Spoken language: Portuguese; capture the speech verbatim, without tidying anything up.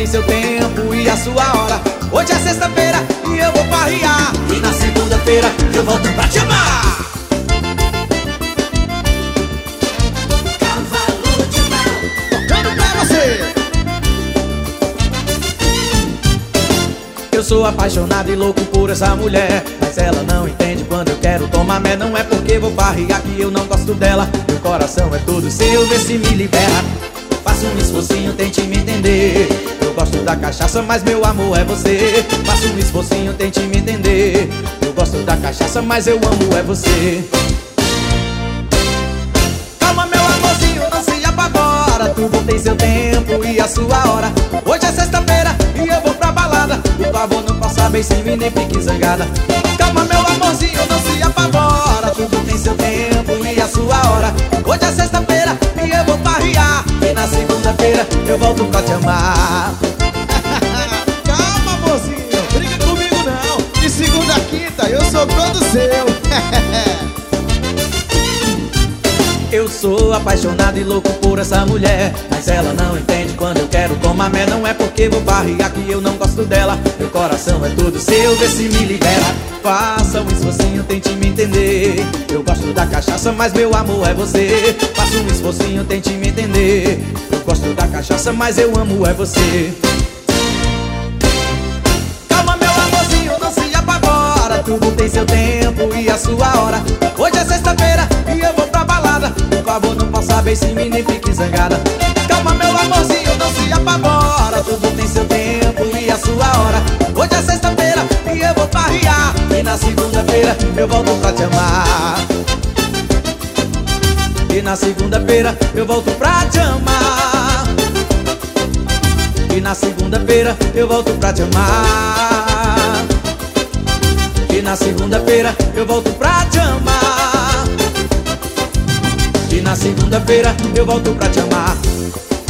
tem seu tempo e a sua hora. Hoje é sexta-feira e eu vou farrear, e na segunda-feira eu volto pra te amar. Cavalo de Mel, Tocando pra você. Eu sou apaixonado e louco por essa mulher, mas ela não entende quando eu quero tomar mé. Não é porque vou farrear que eu não gosto dela. Meu coração é todo seu, vê se me libera. Faça um esforcinho, tente me entender. Eu gosto da cachaça, mas meu amor é você. Faça um esforcinho, tente me entender. Eu gosto da cachaça, mas eu amo é você. Calma, meu amorzinho, não se apavora. Tudo tem seu tempo e a sua hora. Hoje é sexta-feira e eu vou pra balada. Por favor, não faça bem sem mim, nem fique zangada. Calma, meu amorzinho, não se apavora. Tudo tem seu tempo e a sua hora. Hoje é sexta-feira e eu vou farrear, e na segunda-feira eu volto pra te amar. Calma, mocinho, briga comigo não. De segunda a quinta eu sou todo seu. Eu sou apaixonado e louco por essa mulher, mas ela não entende quando eu quero tomar mé. Não é porque vou farrear que eu não gosto dela. Meu coração é todo seu, vê se me libera. Faça um esforcinho, tente me entender. Eu gosto da cachaça, mas meu amor é você. Faça um esforcinho, tente me entender. Eu gosto da cachaça, mas eu amo é você. Calma, meu amorzinho, não se apavora. Tudo tem seu tempo e a sua hora. Hoje é sexta-feira e eu vou pra balada. Por favor, não possa bem sem mim, nem fique zangada. Calma, meu amorzinho, não se apavora. Tudo tem seu tempo e a sua hora. Hoje é sexta-feira e eu vou farrear, e na segunda-feira eu volto pra te amar. E na segunda-feira eu volto pra te amar. E na segunda-feira eu volto pra te amar. E na segunda-feira eu volto pra te amar. E na segunda-feira eu volto pra te amar.